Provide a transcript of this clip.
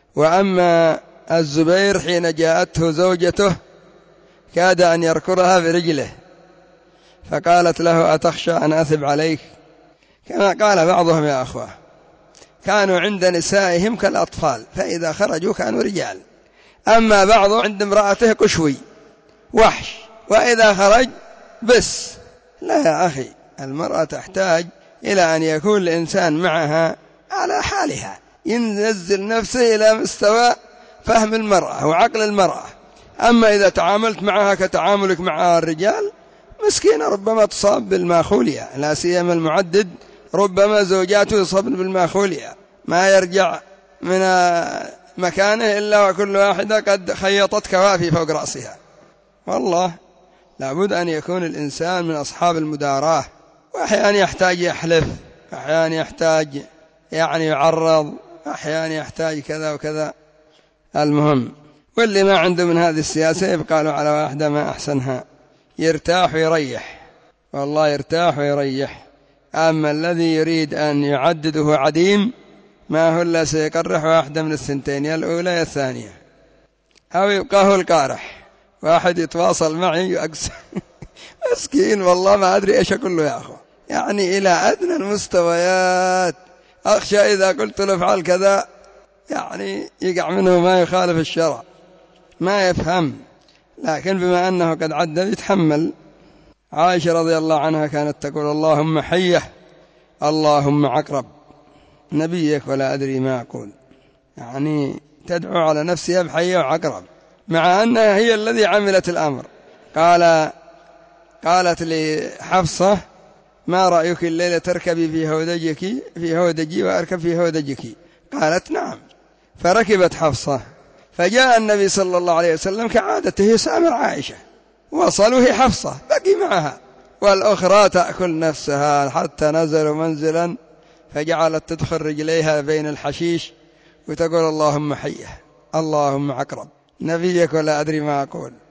وأما الزبير حين جاءته زوجته كاد أن يركضها برجله، فقالت له: أتخشى أن أثب عليك؟ كما قال بعضهم يا أخوة، كانوا عند نسائهم كالأطفال، فإذا خرجوا كانوا رجال. أما بعضهم عند امرأته كشوي وحش، وإذا خرج بس. لا يا أخي، المرأة تحتاج إلى أن يكون الإنسان معها على حالها، ينزل نفسه إلى مستوى فهم المرأة وعقل المرأة. أما إذا تعاملت معها كتعاملك مع الرجال، مسكينة ربما تصاب بالماخولية، لا سيما المعدد، ربما زوجاته يصابن بالماخولية، ما يرجع من مكانه إلا وكل واحدة قد خيطت كوافي فوق رأسها. والله لابد أن يكون الإنسان من أصحاب المداراة، وأحيانا يحتاج يحلف، أحيانا يحتاج يعرض، أحيانا يحتاج كذا وكذا. المهم، واللي ما عنده من هذه السياسة يبقى له على واحدة ما أحسنها، يرتاح ويريح، والله يرتاح ويريح. أما الذي يريد أن يعدده عديم، ما هو إلا سيقرح واحدة من الثنتين، يا الأولى يا الثانية، أو يبقى هو القارح. واحد يتواصل معي مسكين والله ما أدري إيش أقول له يا أخو، إلى أدنى المستويات. أخشى إذا قلت له افعل كذا يقع منه ما يخالف الشرع، ما يفهم. لكن بما أنه قد عدل يتحمل. عائشة رضي الله عنها كانت تقول: اللهم حيه، اللهم عقرب نبيك ولا أدري ما أقول. تدعو على نفسها بحيه وعقرب، مع أنها هي الذي عملت الأمر. قالت لحفصة: ما رأيك الليلة تركبي في هودجي وأركب في هودجك؟ قالت: نعم. فركبت حفصة، فجاء النبي صلى الله عليه وسلم كعادته يسامر عائشة، وصلوا هي حفصة بقي معها، والأخرى تأكل نفسها، حتى نزلوا منزلا فجعلت تدخل رجليها بين الحشيش وتقول: اللهم حيه، اللهم عقرب نبيك ولا أدري ما أقول.